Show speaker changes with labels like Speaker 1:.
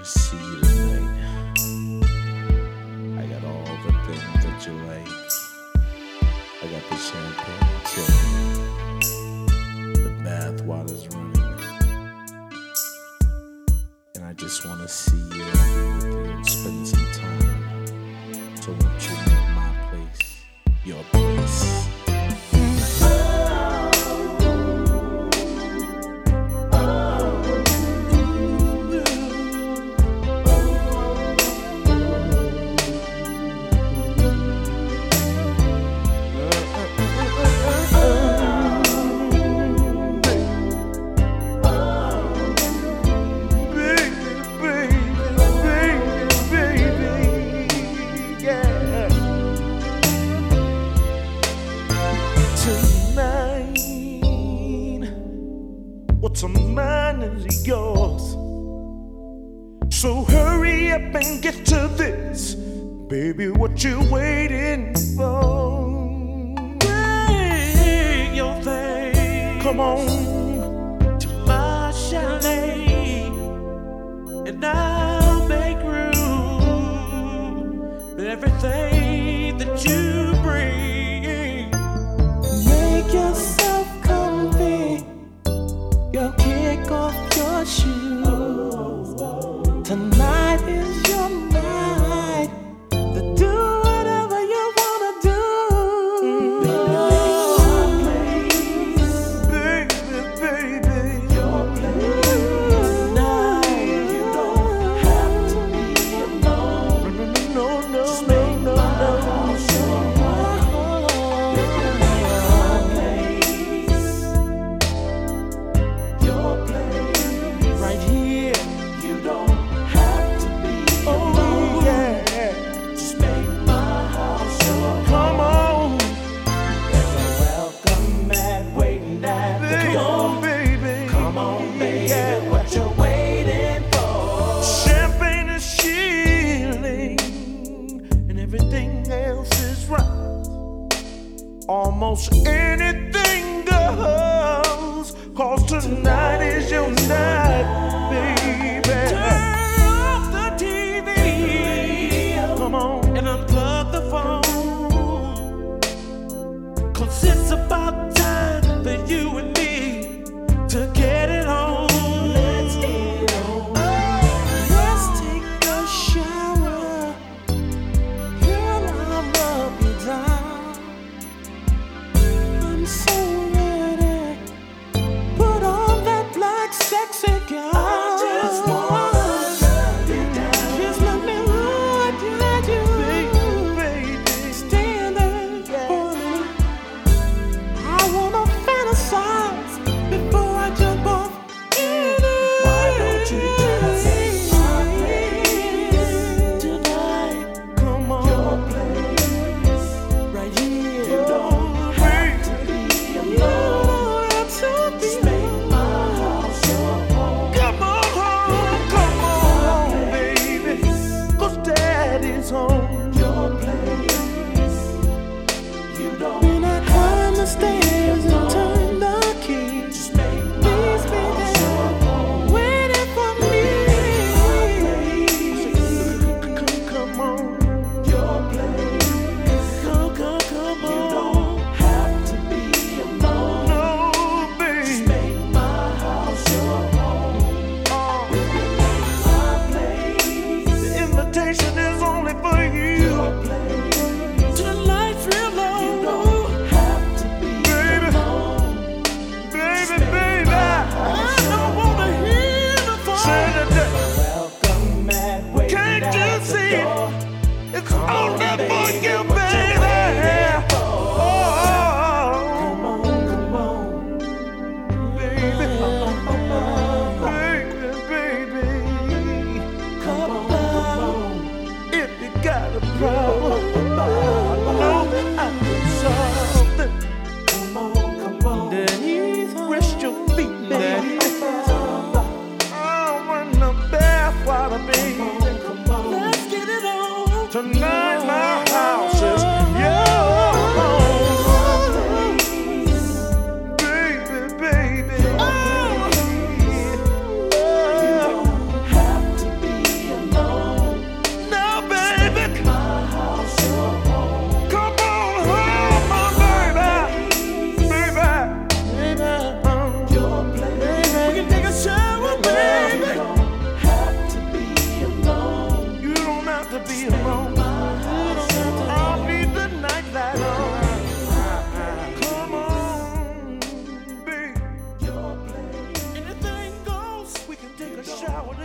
Speaker 1: wanna see you tonight. I got all the things that you like. I got the champagne chilling, the bath water's running, and I just wanna see you and be with you and spend some time. So won't you make my place your place? What's on mine is yours. So hurry up and get to this. Baby, what you waiting for? Bring your thing. Come on to my chalet, and I'll make room for everything that you bring. Make yourself comfy. You'll kick off your shoes. Tonight is your night to do whatever you wanna do. Baby, baby, your place. Tonight you don't have to be alone. No, just make my house your home. Your place. Right here. You don't have to be alone. Yeah. Just make my house your home. Come on. There's a welcome mat waiting at the door. Baby. Come on, baby. What you waiting for? Champagne is chilling, and everything else is right. Almost anything goes, 'cause tonight is your night, baby. Turn off the TV, come on, and unplug the phone, 'cause it's about time for you and me to get it on. Let's get it on. Let's take a shower. Girl, I'll rub you down. I'm so ready. Put on that black sexy gown. I just wanna love you down. Just let me ride you, baby. Stand there for me. I wanna fantasize before I jump off in it. Why don't you dance my place tonight? Come on, your place, right here. You don't have to be alone. Just make my house your home. Come on, baby, 'cause daddy's home. Your place. You don't. When I climb the stairs and turn the key, just make my house your home. Waiting for me. Come on, your place. Come on. You don't have to be alone. No, baby. Just make my house your home. My place. The invitation is only for you. Your place. Tonight's real low. You don't have to be alone. Baby. I don't wanna hear the phone. Welcome mat waiting. Can't you see it? It's only for you, baby. Oh, come on, baby. Baby. Come on. If you got a problem, know I can solve it. Come on. Rest your feet, baby. Oh, in the bath water, baby. Let's get it on. Tonight my house is yours. Baby. Oh. You don't have to be shower